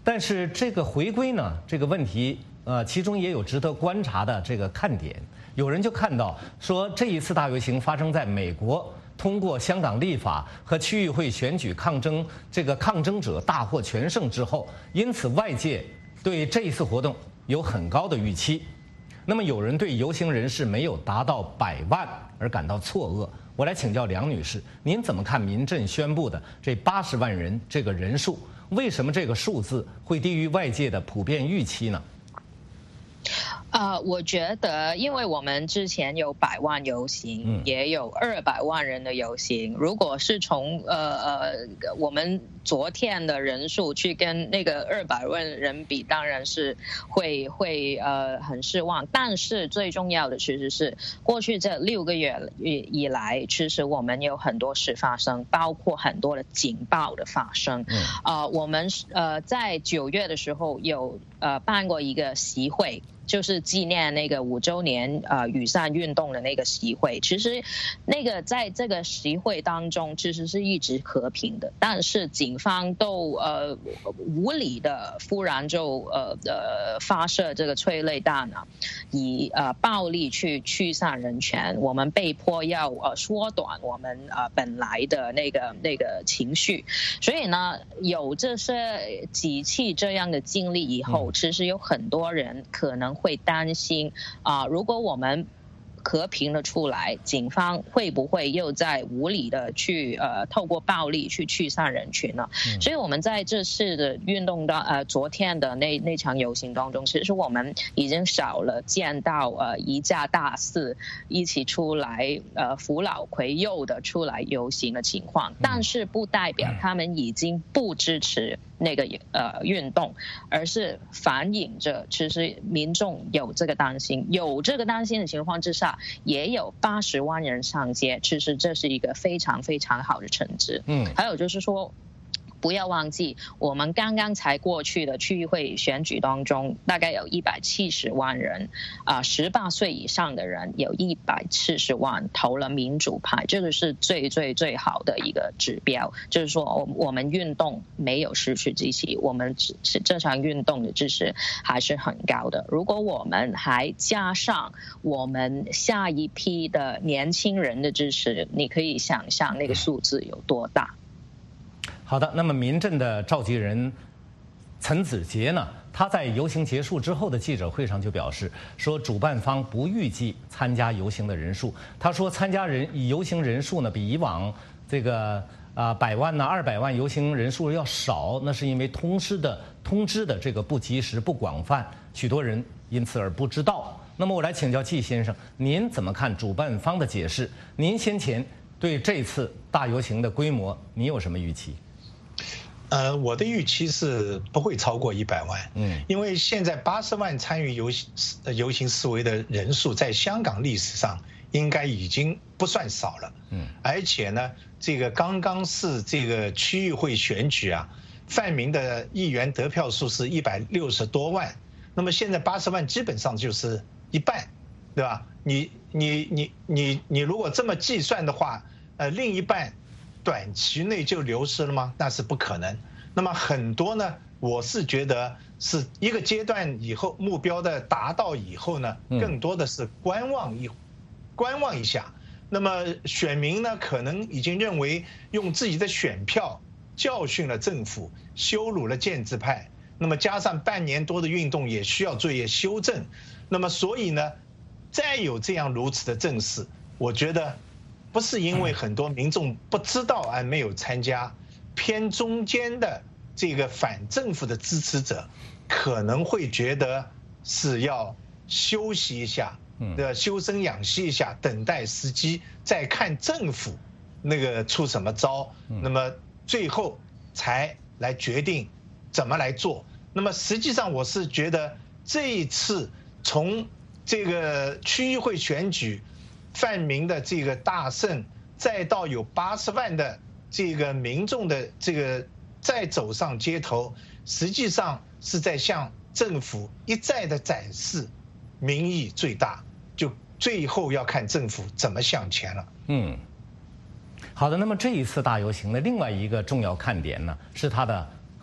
但是这个回归呢，这个问题，呃，其中也有值得观察的这个看点。有人就看到说，这一次大游行发生在美国，通过香港立法和区议会选举抗争，这个抗争者大获全胜之后，因此外界对这一次活动有很高的预期。那么有人对游行人士没有达到百万而感到错愕。我来请教梁女士，您怎么看民阵宣布的这八十万人这个人数？为什么这个数字会低于外界的普遍预期呢？ 呃，我觉得，因为我们之前有百万游行，嗯、也有二百万人的游行。如果是从呃呃我们昨天的人数去跟那个二百万人比，当然是会会呃很失望。但是最重要的其实是过去这六个月以来，其实我们有很多事发生，包括很多的警报的发生。嗯、呃，我们呃在九月的时候有呃办过一个集会。就是纪念那个五周年呃雨伞运动的那个集会，其实那个在这个集会当中其实是一直和平的，但是警方都呃无理的忽然就呃呃发射这个催泪弹啊，以呃暴力去驱散人权，我们被迫要呃缩短我们呃本来的那个那个情绪，所以呢有这些几次这样的经历以后，其实有很多人可能会担心啊、呃，如果我们和平的出来，警方会不会又在无理的去呃透过暴力去驱散人群呢？嗯、所以我们在这次的运动当呃昨天的那那场游行当中，其实我们已经少了见到呃一家大四一起出来呃扶老携幼的出来游行的情况，但是不代表他们已经不支持那个呃运动，而是反映着其实民众有这个担心，有这个担心的情况之下，也有八十万人上街，其实这是一个非常非常好的成绩。嗯，还有就是说，不要忘记，我们刚刚才过去的区议会选举当中，大概有一百七十万人，啊、呃，十八岁以上的人有一百七十万投了民主派，这个是最最最好的一个指标，就是说我我们运动没有失去支持，我们是这场运动的支持还是很高的。如果我们还加上我们下一批的年轻人的支持，你可以想象那个数字有多大。 好的，那么民阵的召集人陈子杰呢，他在游行结束之后的记者会上就表示说，主办方不预计参加游行的人数。他说，参加人游行人数呢比以往这个啊、呃、百万呢、二百万游行人数要少，那是因为通知的通知的这个不及时、不广泛，许多人因此而不知道。那么我来请教季先生，您怎么看主办方的解释？您先前对这次大游行的规模，你有什么预期？ 呃，我的预期是不会超过一百万，嗯，因为现在八十万参与游行游行示威的人数，在香港历史上应该已经不算少了，嗯，而且呢，这个刚刚是这个区议会选举啊，泛民的议员得票数是一百六十多万，那么现在八十万基本上就是一半，对吧？你你你你你如果这么计算的话，呃，另一半短期内就流失了吗？那是不可能。那么很多呢，我是觉得是一个阶段以后目标的达到以后呢，更多的是观望一观望一下。那么选民呢，可能已经认为用自己的选票教训了政府，羞辱了建制派。那么加上半年多的运动也需要做一些修正。那么所以呢，再有这样如此的正视，我觉得不是因为很多民众不知道而没有参加，偏中间的这个反政府的支持者可能会觉得是要休息一下，的修身养息一下，等待时机，再看政府那个出什么招，那么最后才来决定怎么来做。那么实际上我是觉得这一次从这个区议会选举泛民的这个大胜，再到有八十万的这个民众的这个再走上街头，实际上是在向政府一再的展示民意最大，就最后要看政府怎么向前了。 嗯，好的。那么这一次大游行的另外一个重要看点呢，是它的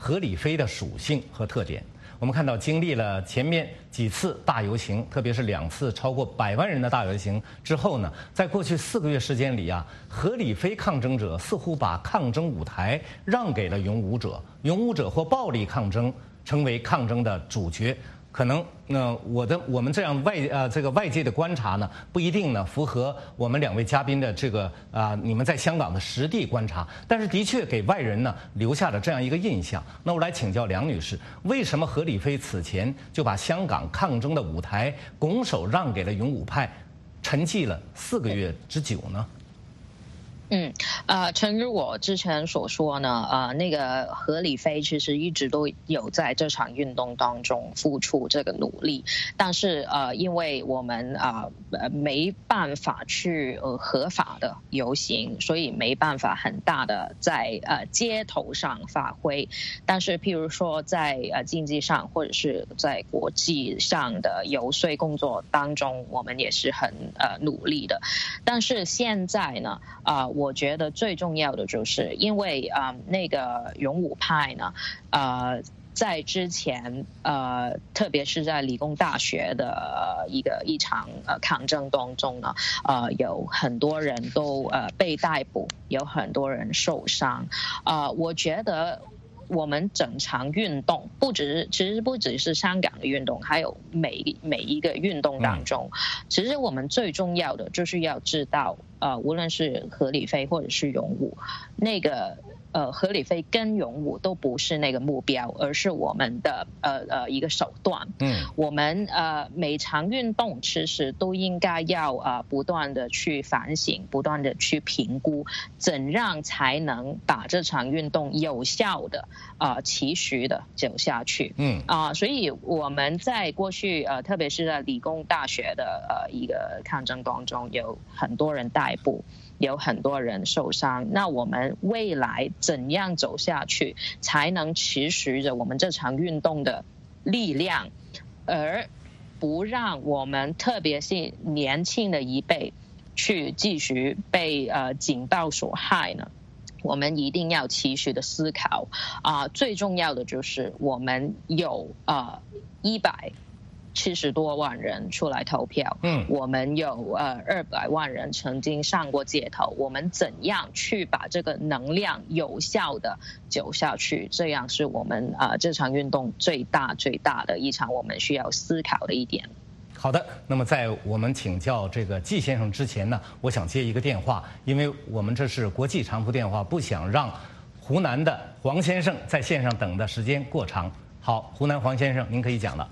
何理非的属性和特点。我们看到，经历了前面几次大游行，特别是两次超过百万人的大游行之后呢，在过去四个月时间里啊，何理非抗争者似乎把抗争舞台让给了勇武者，勇武者或暴力抗争成为抗争的主角。可能呢、呃，我的我们这样外呃这个外界的观察呢，不一定呢符合我们两位嘉宾的这个啊、呃、你们在香港的实地观察，但是的确给外人呢留下了这样一个印象。那我来请教梁女士，为什么何理非此前就把香港抗争的舞台拱手让给了勇武派，沉寂了四个月之久呢？ 嗯，呃，诚如我之前所说呢，呃，那个何理非其实一直都有在这场运动当中付出这个努力，但是呃，因为我们啊呃没办法去呃合法的游行，所以没办法很大的在呃街头上发挥。但是譬如说在呃经济上或者是在国际上的游说工作当中，我们也是很呃努力的。但是现在呢，啊、呃。我觉得最重要的就是，因为啊、呃，那个勇武派呢，呃，在之前呃，特别是在理工大学的一个一场呃抗争当中呢，呃，有很多人都呃被逮捕，有很多人受伤，呃，我觉得。我们整场运动不只其实不只是香港的运动，还有每每一个运动当中，其实我们最重要的就是要知道，呃，无论是何理非或者是勇武，那个呃何理非跟勇武都不是那个目标，而是我们的呃呃一个手段。嗯，我们呃每场运动其实都应该要呃不断的去反省，不断的去评估，怎样才能把这场运动有效的啊、呃、持续的走下去。嗯啊、呃，所以我们在过去呃特别是在理工大学的呃一个抗争当中，有很多人逮捕。有很多人受伤，那我们未来怎样走下去，才能持续着我们这场运动的力量，而不让我们特别是年轻的一辈去继续被呃警暴所害呢？我们一定要持续的思考啊、呃，最重要的就是我们有呃一百。七十多万人出来投票，嗯，我们有呃二百万人曾经上过街头，我们怎样去把这个能量有效的走下去？这样是我们啊、呃、这场运动最大最大的一场我们需要思考的一点。 好的，那么在我们请教这个季先生之前呢，我想接一个电话，因为我们这是国际长途电话，不想让湖南的黄先生在线上等的时间过长。好，湖南黄先生，您可以讲了。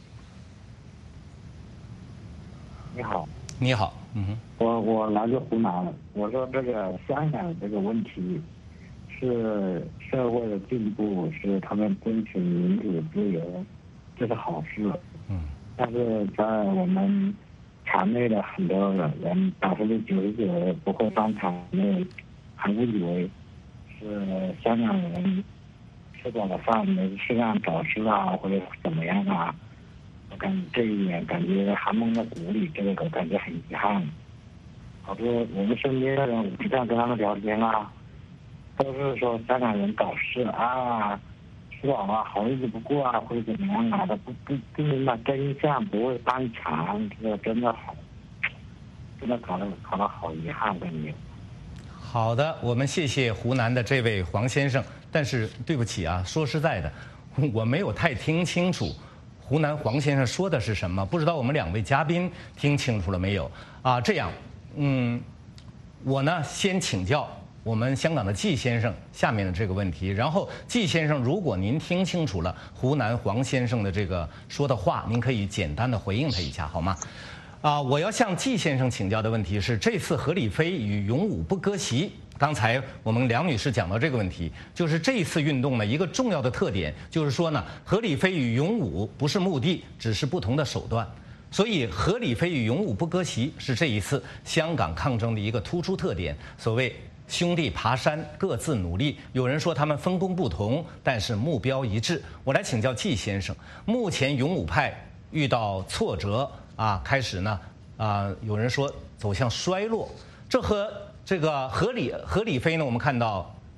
你好， 你好，嗯哼， 我我来自湖南，我说这个香港这个问题是社会的进步，是他们争取民主自由，这是好事，嗯，但是在我们场内的很多人，百分之九十九不会到场内，还误以为是香港人吃饱了饭没事干找事啊，或者怎么样啊。我感觉这一点感觉还蒙在鼓里，这个我感觉很遗憾。好多我们身边的人，我经常跟他们聊天啊，都是说香港人搞事啊，吃饱了好日子不过啊，或者怎么样啊的，不不不明白真相，不会翻墙，这个真的好，真的搞得搞得好遗憾，感觉。 好的，我们谢谢湖南的这位黄先生，但是对不起啊，说实在的，我没有太听清楚。湖南黄先生说的是什么？不知道我们两位嘉宾听清楚了没有？啊，这样，嗯，我呢先请教我们香港的季先生下面的这个问题，然后季先生，如果您听清楚了湖南黄先生的这个说的话，您可以简单的回应他一下，好吗？啊，我要向季先生请教的问题是，这次何理非与勇武不割席。刚才我们梁女士讲到这个问题，就是这次运动呢一个重要的特点，就是说呢，何理非与勇武不是目的，只是不同的手段。所以何理非与勇武不割席是这一次香港抗争的一个突出特点。所谓兄弟爬山，各自努力。有人说他们分工不同，但是目标一致。我来请教季先生，目前勇武派遇到挫折啊，开始呢啊，有人说走向衰落，这和这个何理何理非呢，我们看到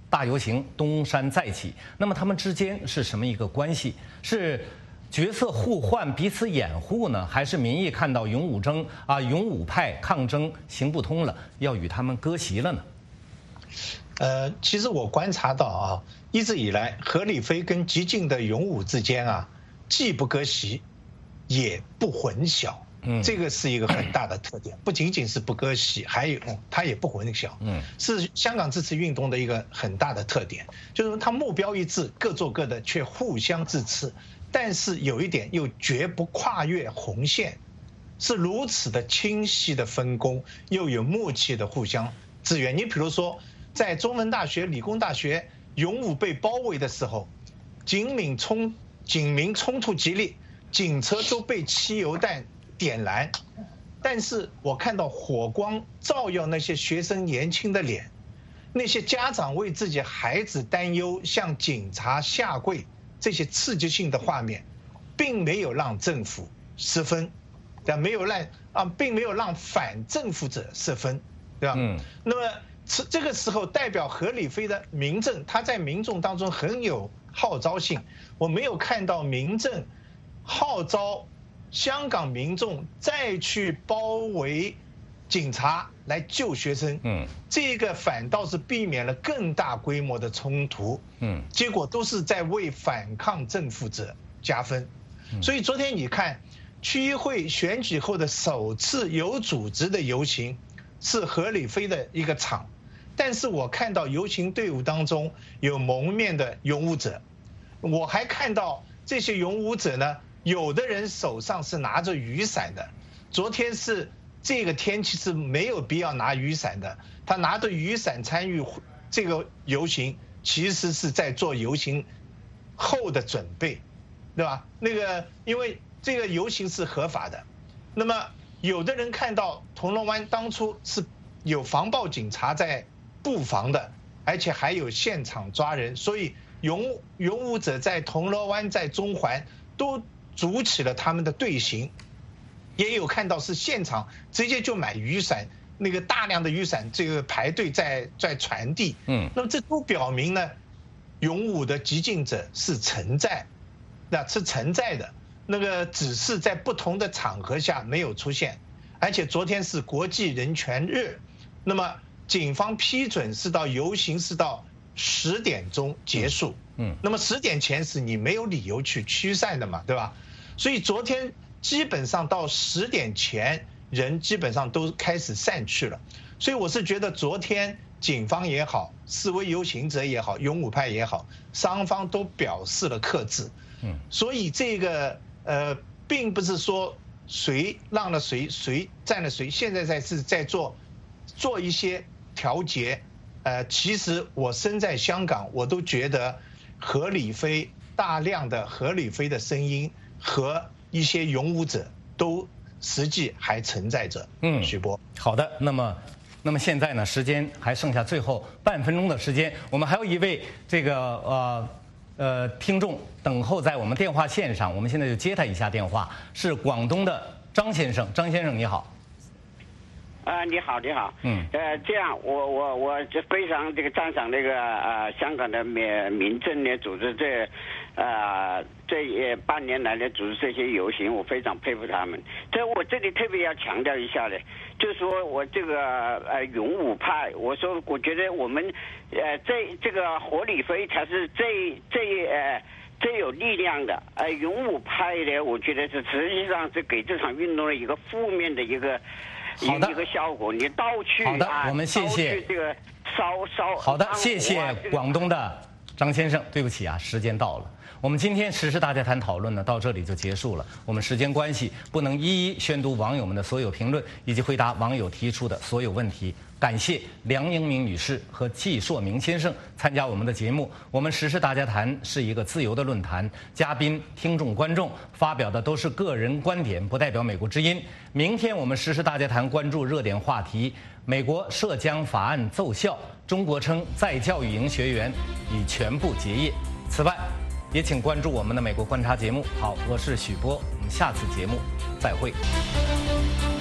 大游行东山再起。那么他们之间是什么一个关系？是角色互换、彼此掩护呢，还是民意看到勇武争啊勇武派抗争行不通了，要与他们割席了呢？ 呃，其实我观察到啊，一直以来何理非跟激进的勇武之间啊，既不割席，也不混淆。嗯，这个是一个很大的特点，不仅仅是不割席，还有它也不混淆。嗯，是香港这次运动的一个很大的特点，就是它目标一致，各做各的，却互相支持。但是有一点又绝不跨越红线，是如此的清晰的分工，又有默契的互相支援。你比如说，在中文大学、理工大学勇武被包围的时候，警民冲警民冲突激烈，警车都被汽油弹点燃，但是我看到火光照耀那些学生年轻的脸，那些家长为自己孩子担忧，向警察下跪。这些刺激性的画面，并没有让政府失分，对吧？没有让啊，并没有让反政府者失分，对吧？嗯。那么这这个时候，代表何理非的民政，他在民众当中很有号召性。我没有看到民政号召香港民众再去包围警察来救学生，嗯，这个反倒是避免了更大规模的冲突，嗯，结果都是在为反抗政府者加分。所以昨天你看，区议会选举后的首次有组织的游行，是何理非的一个场，但是我看到游行队伍当中有蒙面的勇武者，我还看到这些勇武者呢，有的人手上是拿着雨伞的，昨天是。这个天气是没有必要拿雨伞的，他拿着雨伞参与这个游行，其实是在做游行后的准备，对吧？那个因为这个游行是合法的，那么有的人看到铜锣湾当初是有防暴警察在布防的，而且还有现场抓人，所以勇勇武者在铜锣湾、在中环都组起了他们的队形。也有看到是现场直接就买雨伞，那个大量的雨伞这个排队在在传递，嗯，那么这都表明呢，勇武的激进者是存在，那是存在的，那个只是在不同的场合下没有出现，而且昨天是国际人权日，那么警方批准是到游行是到十点钟结束，嗯，那么十点前是你没有理由去驱散的嘛，对吧？所以昨天。基本上到十点前，人基本上都开始散去了，所以我是觉得昨天警方也好，示威游行者也好，勇武派也好，双方都表示了克制。嗯，所以这个呃，并不是说谁让了谁，谁占了谁，现在在是在做做一些调节。呃，其实我身在香港，我都觉得何理非大量的何理非的声音和。一些勇武者都实际还存在着。嗯，徐波， 好的。那么，那么现在呢，时间还剩下最后半分钟的时间，我们还有一位这个呃呃听众等候在我们电话线上，我们现在就接他一下电话，是广东的张先生。张先生你好。 啊、呃，你好，你好。嗯。呃，这样，我我我就非常这个赞赏那个呃香港的民民政呢组织这。呃，这半年来的组织这些游行，我非常佩服他们。这我这里特别要强调一下的，就是说我这个呃勇武派，我说我觉得我们呃这这个何理非才是最最呃最有力量的。呃勇武派呢，我觉得是实际上是给这场运动的一个负面的一个一个效果。你倒去好的， 啊、 我们谢谢这个烧烧好的，谢谢广东的张先生。对不起啊，时间到了。我们今天时事大家谈讨论呢，到这里就结束了。我们时间关系，不能一一宣读网友们的所有评论以及回答网友提出的所有问题。感谢梁英明女士和季硕明先生参加我们的节目。我们时事大家谈是一个自由的论坛，嘉宾、听众、观众发表的都是个人观点，不代表美国之音。明天我们时事大家谈关注热点话题：美国涉疆法案奏效，中国称再教育营学员已全部结业。此外，也请关注我们的美国观察节目。好，我是许波，我们下次节目再会。